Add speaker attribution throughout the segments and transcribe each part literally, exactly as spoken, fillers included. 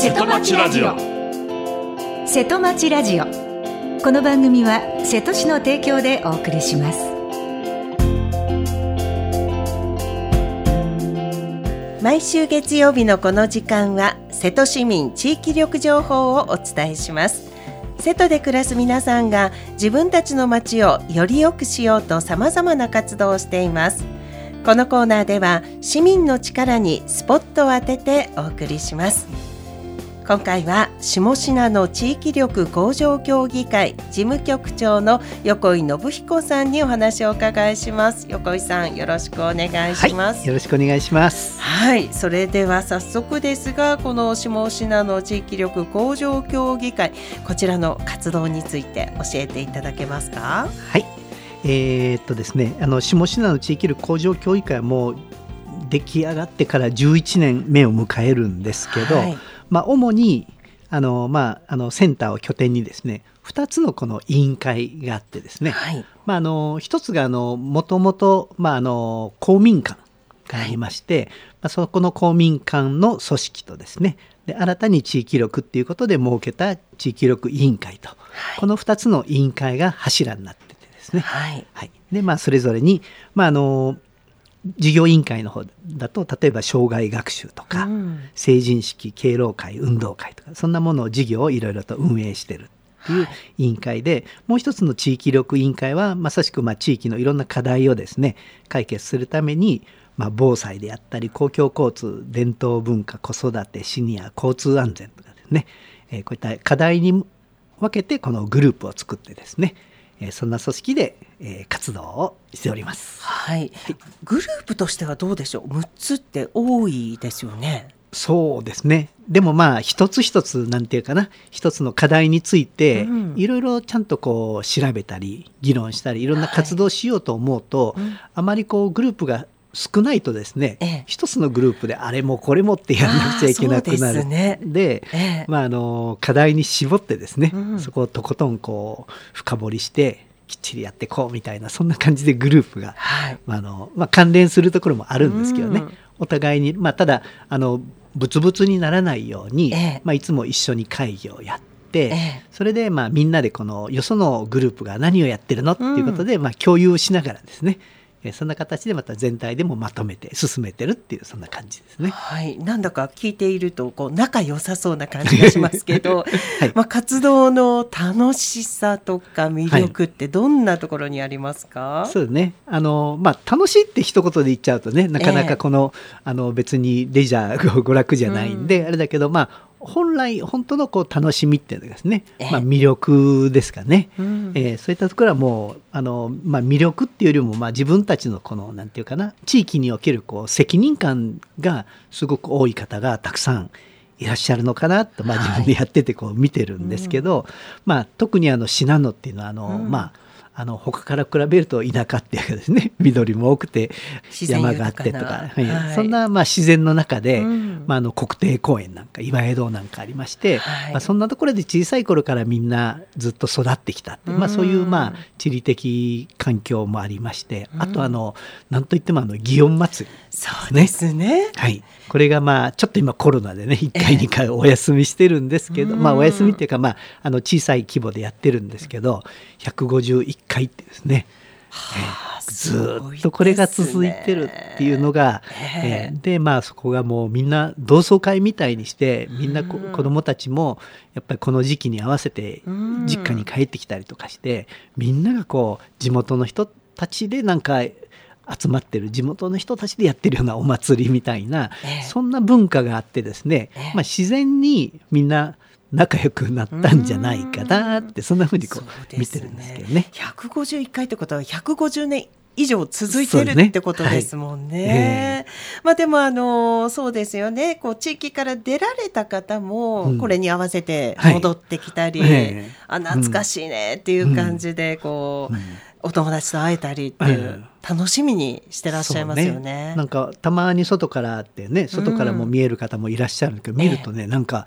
Speaker 1: 瀬戸町ラジオ。
Speaker 2: 瀬戸町ラジオ、この番組は瀬戸市の提供でお送りします。
Speaker 3: 毎週月曜日のこの時間は瀬戸市民地域力情報をお伝えします。瀬戸で暮らす皆さんが自分たちの街をより良くしようとさまざまな活動をしています。このコーナーでは市民の力にスポットを当ててお送りします。今回は下信濃地域力向上協議会事務局長の横井信彦さんにお話をお伺いします。横井さん、よろしくお願いします。
Speaker 4: はい、よろしくお願いします。
Speaker 3: はい、それでは早速ですが、この下信濃地域力向上協議会、こちらの活動について教えていただけますか？
Speaker 4: はい、えー、っとですねあの下信濃地域力向上協議会はもう出来上がってからじゅういちねんめを迎えるんですけど、はい、まあ、主にあの、まあ、あのセンターを拠点にですねふたつのこの委員会があってですね、はい、まあ、あのひとつがもともと公民館がありまして、はい、まあ、そこの公民館の組織とですねで新たに地域力っていうことで設けた地域力委員会と、はい、このふたつの委員会が柱になっててですね、はいはい、でまあ、それぞれに、まあ、あの事業委員会の方だと例えば障害学習とか、うん、成人式敬老会運動会とかそんなものを事業をいろいろと運営してるっていう委員会で、はい、もう一つの地域力委員会はまさしくまあ地域のいろんな課題をですね解決するために、まあ、防災であったり公共交通伝統文化子育てシニア交通安全とかですね、えー、こういった課題に分けてこのグループを作ってですね、えー、そんな組織で、えー、活動をしております。
Speaker 3: はい、グループとしてはどうでしょう？むっつって多いですよね。
Speaker 4: そうですね。でもまあ一つ一つなんていうかな一つの課題についていろいろちゃんとこう調べたり議論したりいろんな活動しようと思うと、はい、うん、あまりこうグループが少ないとですね、ええ、一つのグループであれもこれもってやらなくちゃいけなくなる。で、で、ええ、まあ、あの課題に絞ってですね、うん、そこをとことんこう深掘りしてきっちりやっていこうみたいなそんな感じでグループが、はい、まああのまあ、関連するところもあるんですけどね、うん、お互いに、まあ、ただあのブツブツにならないように、ええ、まあ、いつも一緒に会議をやって、ええ、それでまあみんなでこのよそのグループが何をやってるのっていうことで、うん、まあ、共有しながらですねそんな形でまた全体でもまとめて進めてるっていうそんな感じですね。
Speaker 3: はい、なんだか聞いているとこう仲良さそうな感じがしますけど、はい、まあ、活動の楽しさとか魅力ってどんなところにありますか？
Speaker 4: はい、そうですね、あの、まあ、楽しいって一言で言っちゃうとねなかなかこの、えー、あの別にレジャー娯楽じゃないんで、うん、あれだけど、まあ本来本当のこう楽しみっていうのがですね、えーまあ、魅力ですかね、うん、えー、そういったところはもうあの、まあ、魅力っていうよりも、まあ、自分たちのこのなんていうかな地域におけるこう責任感がすごく多い方がたくさんいらっしゃるのかなと、まあ、自分でやっててこう見てるんですけど、はい、まあ、特にあの信濃っていうのはあの、うん、まああの他から比べると田舎っていうかですね緑も多くて山があってとか、はいはい、そんなまあ自然の中で、うん、まあ、あの国定公園なんか岩江戸なんかありまして、はい、まあ、そんなところで小さい頃からみんなずっと育ってきたって、うん、まあ、そういうまあ地理的環境もありまして、うん、あとあのなんといってもあの祇園祭り、ね、
Speaker 3: そうですね、
Speaker 4: はい、これがまあちょっと今コロナでねいっかいにかいお休みしてるんですけど、えー、まあ、お休みっていうか、まあ、あの小さい規模でやってるんですけどひゃくごじゅういっかいってですね、はあ、えー、ずっとこれが続いてるっていうのが、えー、でまあそこがもうみんな同窓会みたいにしてみんなこ、うん、子どもたちもやっぱりこの時期に合わせて実家に帰ってきたりとかして、うん、みんながこう地元の人たちでなんか集まってる地元の人たちでやってるようなお祭りみたいな、えー、そんな文化があってですね、えーまあ、自然にみんな仲良くなったんじゃないかなってそんな風にこう見てるんですけどね。
Speaker 3: ひゃくごじゅういっかいってことはひゃくごじゅうねん以上続いてるってことですもんね。はい、えー、まあ、でもあのそうですよね、こう地域から出られた方もこれに合わせて戻ってきたり、うんはいえー、あ懐かしいねっていう感じでこう、うんうん、お友達と会えたりっていう、うん、楽しみにしてらっしゃいますよ ね, ね
Speaker 4: なんかたまに外からってね外からも見える方もいらっしゃるけど、うん、見るとね、えー、なんか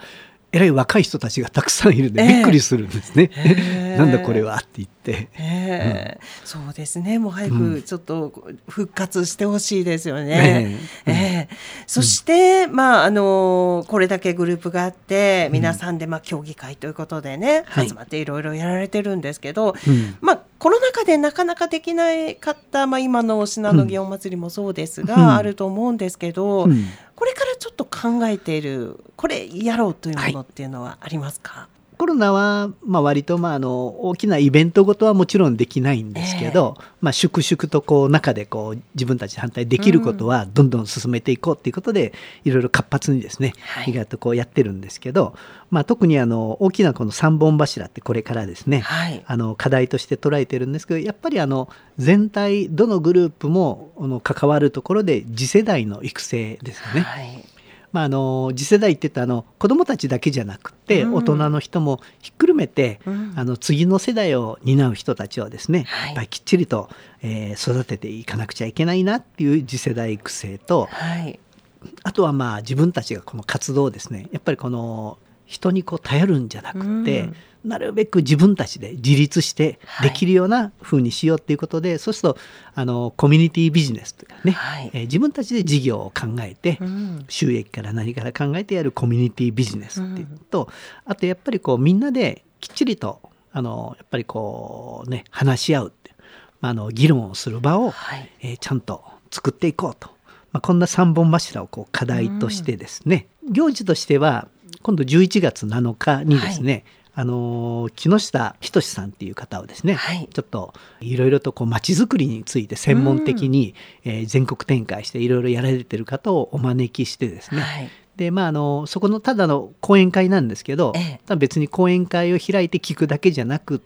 Speaker 4: えらい若い人たちがたくさんいるんでびっくりするんですね、えー、なんだこれはって言って、
Speaker 3: えーうん、そうですね、もう早くちょっと復活してほしいですよね、うんえー、そして、うんまあ、あのこれだけグループがあって皆さんで、まあ、協議会ということでね、うん、集まっていろいろやられてるんですけど、はいまあ、コロナ禍でなかなかできなかった、まあ、今の信濃祇園祭りもそうですが、うん、あると思うんですけど、うんこれからちょっと考えているこれやろうというものっていうのはありますか？はい、
Speaker 4: コロナはまあ割とまああの大きなイベントごとはもちろんできないんですけど、えーまあ、粛々とこう中でこう自分たちで反対できることはどんどん進めていこうということで、いろいろ活発にですね、はい、意外とこうやってるんですけど、まあ、特にあの大きなこのさんぼん柱ってこれからですね、はい、あの課題として捉えてるんですけど、やっぱりあの全体どのグループもあの関わるところで次世代の育成ですよね。はいまあ、あの次世代って言ったらあの子どもたちだけじゃなくて、うん、大人の人もひっくるめて、うん、あの次の世代を担う人たちをですね、はい、やっぱりきっちりと、えー、育てていかなくちゃいけないなっていう次世代育成と、はい、あとはまあ自分たちがこの活動をですねやっぱりこの人にこう頼るんじゃなくて、うんなるべく自分たちで自立してできるような風にしようということで、はい、そうするとあのコミュニティビジネスというかね、はいえー、自分たちで事業を考えて、うん、収益から何から考えてやるコミュニティビジネスっていうと、うん、あとやっぱりこうみんなできっちりとあのやっぱりこうね話し合うっていう、まあ、あの議論をする場を、はいえー、ちゃんと作っていこうと、まあ、こんなさんぼん柱をこう課題としてですね、うん、行事としては今度じゅういちがつなのかにですね、はいあの木下仁さんっていう方をですね、はい、ちょっといろいろとこう街づくりについて専門的に、うんえー、全国展開していろいろやられてる方をお招きしてですね、はいでまあ、あのそこのただの講演会なんですけど、ええ、別に講演会を開いて聞くだけじゃなくって、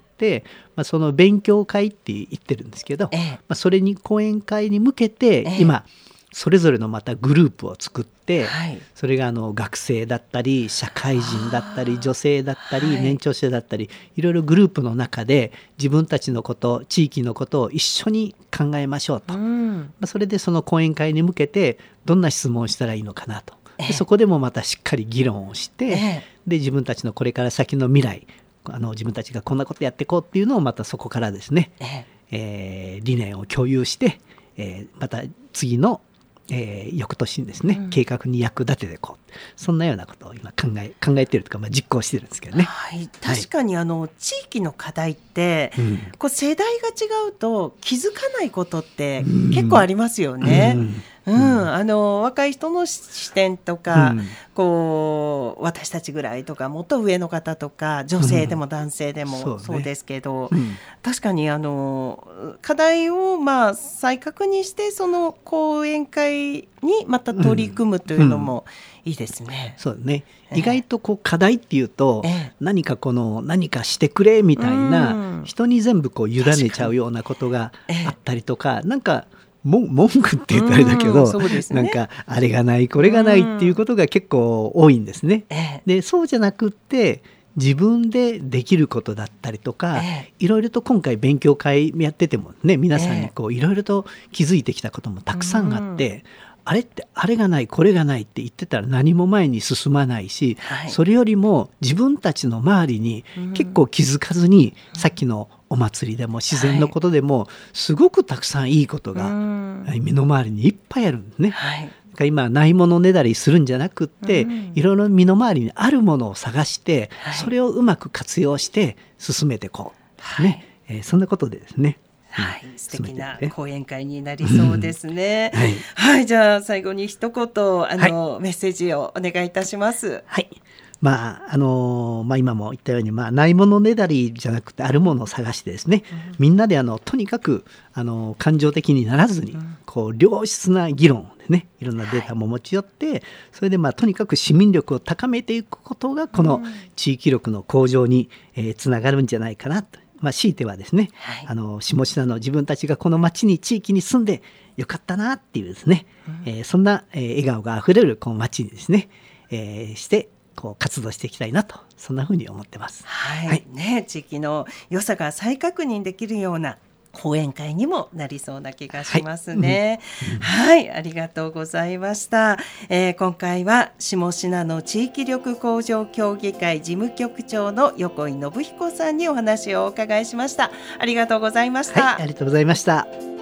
Speaker 4: まあ、その勉強会って言ってるんですけど、ええまあ、それに講演会に向けて、ええ、今それぞれのまたグループを作って、はい、それがあの学生だったり社会人だったり女性だったり年長者だったり、はい、いろいろグループの中で自分たちのこと地域のことを一緒に考えましょうと、うんまあ、それでその講演会に向けてどんな質問をしたらいいのかなとでそこでもまたしっかり議論をして、ええ、で自分たちのこれから先の未来あの自分たちがこんなことやっていこうっていうのをまたそこからですね、えええー、理念を共有して、えー、また次のえー、翌年にですね、うん、計画に役立てていこうそんなようなことを今考え考えているというか、まあ、実行してるんですけどね、
Speaker 3: はい、確かにあの、はい、地域の課題って、うん、こう世代が違うと気づかないことって結構ありますよね、うんうんうん、あの若い人の視点とか、うん、こう私たちぐらいとかもっと上の方とか女性でも男性でもそうですけど、うんねうん、確かにあの課題をまあ再確認してその講演会にまた取り組むというのもいいですね、
Speaker 4: うん、そうね、えー、意外とこう課題っていうと、えー、何かこの何かしてくれみたいな、うん、人に全部こう委ねちゃうようなことがあったりとか、えー、なんかも文句って言ったらあれだけど、うんね、なんかあれがないこれがないっていうことが結構多いんですね、うん、でそうじゃなくって自分でできることだったりとか、えー、いろいろと今回勉強会やっててもね皆さんにこういろいろと気づいてきたこともたくさんあって、うん、あれってあれがないこれがないって言ってたら何も前に進まないし、はい、それよりも自分たちの周りに結構気づかずに、うん、さっきのお祭りでも自然のことでもすごくたくさんいいことが身の回りにいっぱいあるんですね、はい、だから今ないものねだりするんじゃなくって、うん、いろいろ身の回りにあるものを探して、はい、それをうまく活用して進めていこう、はいねえー、そんなことでですね、
Speaker 3: はい、素敵な講演会になりそうですね、うんはいはい、じゃあ最後に一言あの、はい、メッセージをお願いいたします。
Speaker 4: はいまああのまあ、今も言ったように、まあ、ないものねだりじゃなくてあるものを探してですね、うん、みんなであのとにかくあの感情的にならずに、うん、こう良質な議論でねいろんなデータも持ち寄って、はい、それでまあとにかく市民力を高めていくことがこの地域力の向上に、えー、つながるんじゃないかなと、まあ、強いてはですね、はい、あの下信濃の自分たちがこの町に地域に住んでよかったなっていうですね、うんえー、そんな、えー、笑顔があふれるこの町にですね、えー、してこう活動していきたいなとそんなふうに思ってます。
Speaker 3: はい、はいね、地域の良さが再確認できるような講演会にもなりそうな気がしますね。はい、はい、ありがとうございました。えー、今回は下信濃地域力向上協議会事務局長の横井信彦さんにお話をお伺いしました。ありがとうございました。
Speaker 4: はい、ありがとうございました。